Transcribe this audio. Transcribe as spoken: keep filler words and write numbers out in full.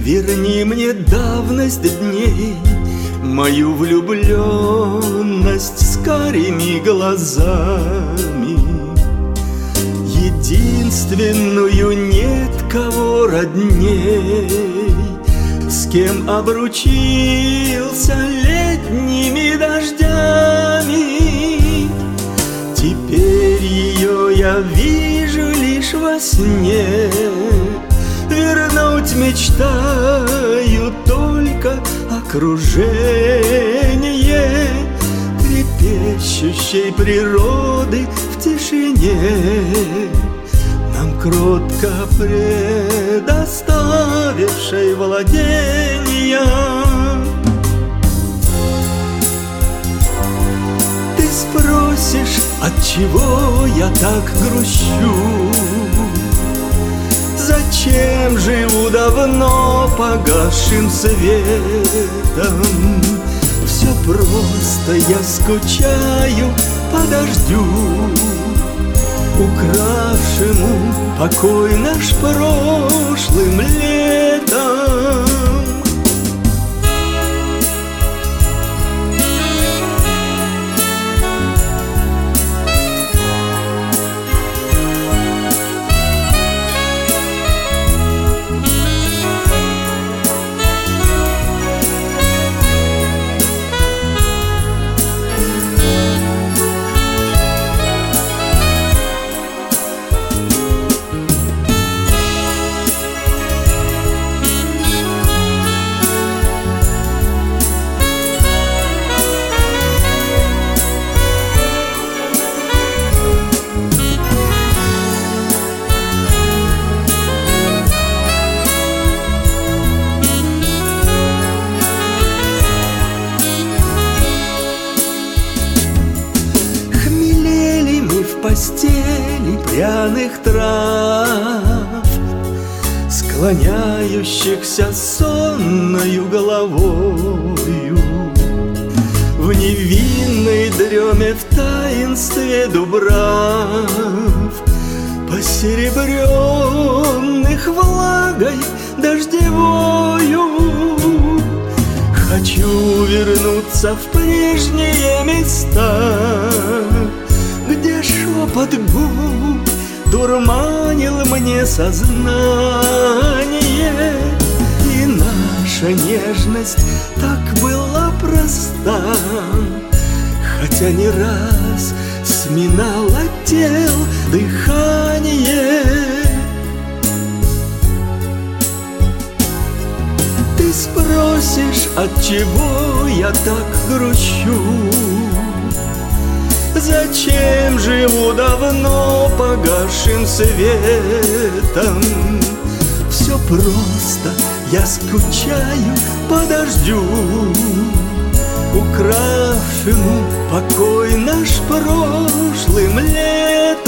Верни мне давность дней, мою влюбленность с карими глазами. Единственную, нет кого родней, с кем обручился летними дождями. Теперь ее я вижу лишь во сне, вернуть мечтаю только окружение трепещущей природы в тишине, нам кротко предоставившей владения. Ты спросишь, отчего я так грущу? Зачем живу давно погасшим светом? Все просто, я скучаю по дождю, укравшему покой наш прошлым летом. Постели пряных трав, склоняющихся сонною головою, в невинной дреме, в таинстве дубрав, посеребренных влагой дождевою. Хочу вернуться в прежние места, где шепот губ дурманил мне сознание, и наша нежность так была проста, хотя не раз сминала тел дыхание. Ты спросишь, отчего я так грущу? Зачем живу давно погасшим светом? Все просто, я скучаю по дождю, укравшему покой наш прошлым летом.